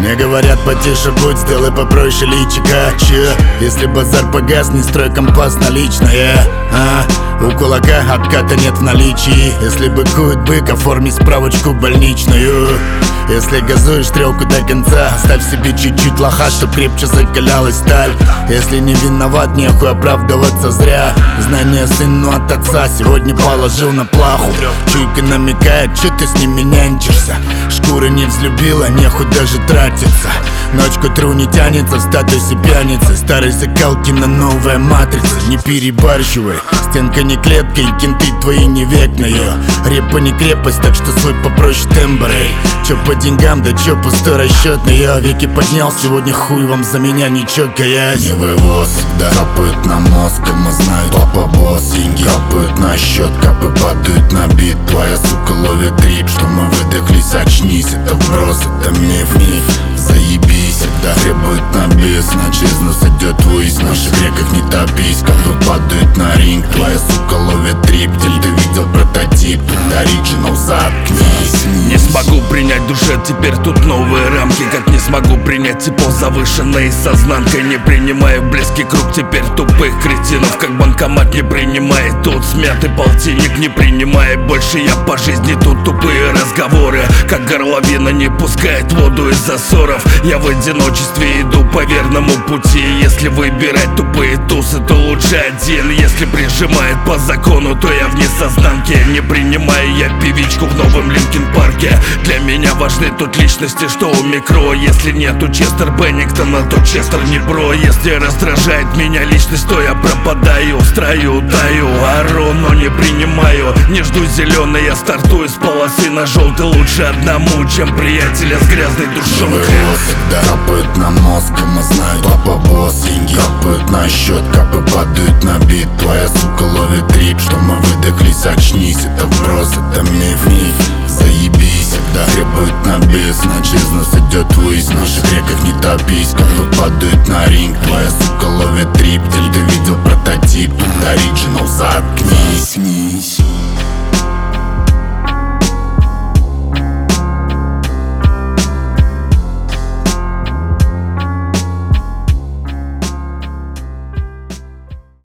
Мне говорят, потише будь, сделай попроще личика. Че? Если базар погас, не строй компас наличное. У кулака отката нет в наличии. Если быкует бык, оформи справочку больничную. Если газуешь стрелку до конца, оставь себе чуть-чуть лоха, чтоб крепче закалялась сталь. Если не виноват, нехуй оправдываться зря. Знание сыну от отца сегодня положил на плаху. Чуйка намекает, че ты с ними нянчишься. Шкура не взлюбила, нехуй даже тратиться. Ночь к утру не тянется в статусе пьяницы. Старой закалки на новая матрица. Не перебарщивай, стенка не клетка и кенты твои не век на ее. Репа не крепость, так что свой попроще тембр. Че по деньгам, да че пустой расчет. Но я веки поднял, сегодня хуй вам за меня не чокаясь. Не вывоз, да капает на мозг, мы знают, папа босс. Деньги капают на счет, капы падают на бит. Твоя сука ловит трип, что мы выдохлись, очнись. Это вброс, это миф, заебись, да. Требует на бис, иначе из нас идет ввысь. В наших реках не топись, капы падают на ринг. Твоя сука ловит трип, тель ты видел прототип. Оригинал, заткнись. Не смогу принять душе, теперь тут новые рамки. Как не смогу принять тепло завышенной сознанкой. Не принимаю в близкий круг теперь тупых кретинов. Как банкомат не принимает тут смятый полтинник. Не принимает больше я по жизни тут тупые разговоры. Как горловина не пускает воду из засоров. Я в одиночестве иду по верному пути. Если выбирать тупые тусы, то лучше один. Если прижимает по закону, то я вне сознанки. Не принимаю я певичку в новом Линкин Парке. Для меня важны тут личности, что у микро. Если нету Честер Беннингтона, то Честер не бро. Если раздражает меня личность, то я пропадаю. Строю, даю, ору, но не принимаю. Не жду зеленый, я стартую с полосы на желтый. Лучше одному, чем приятеля с грязной душонкой. Да капает на мозг, мы знают, папа босс. Деньги капают на счет, капы падают на бит. Твоя сука ловит трип, что мы выдохлись, очнись. Это вброс, это миф, заебись, да. Требует на бис, иначе из нас идет ввысь. В наших реках не топись, капы падают на ринг. Твоя сука ловит трип, тель ты видел прототип. Оригинал, заткнись.